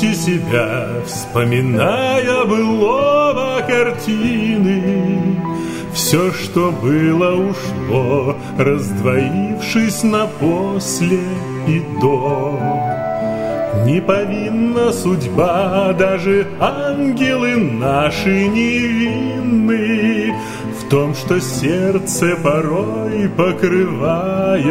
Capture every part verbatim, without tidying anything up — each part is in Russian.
тревожьте себя, вспоминая былого картины. Все, что было, ушло, раздвоившись на после и до. Не повинна судьба, даже ангелы наши невинны в том, что сердце порой покрывает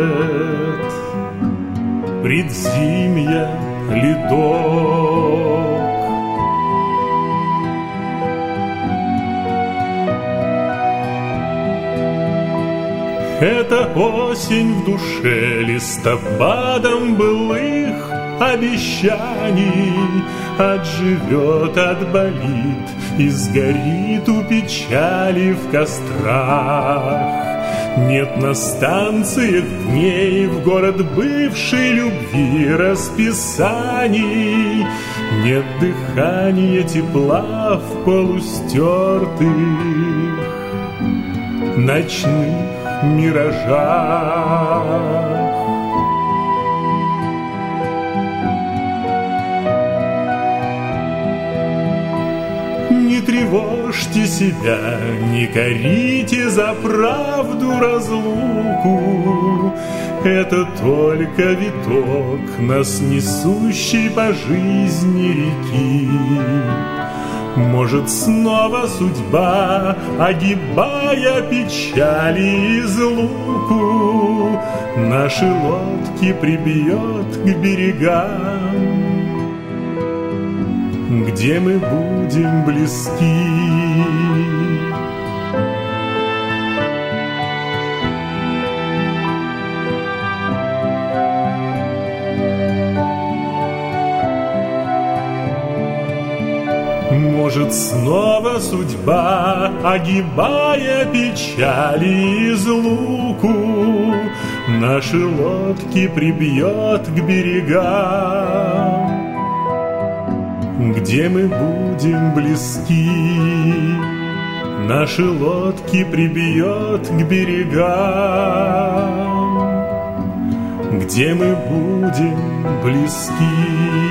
предзимья ледок. Это осень в душе листопадом былых обещаний отживет, отболит и сгорит у печали в кострах. Нет на станциях дней в город бывшей любви расписаний, нет дыхания тепла в полустертых ночных миражах. Не тревожьте себя, не корите за правду разлуку. Это только виток, нас несущий по жизни реки. Может, снова судьба, огибая печали и злуку, наши лодки прибьет к берегам, где мы будем близки. Может, снова судьба, огибая печали и злуку, наши лодки прибьет к берегам, где мы будем близки. Наши лодки прибьет к берегам, где мы будем близки.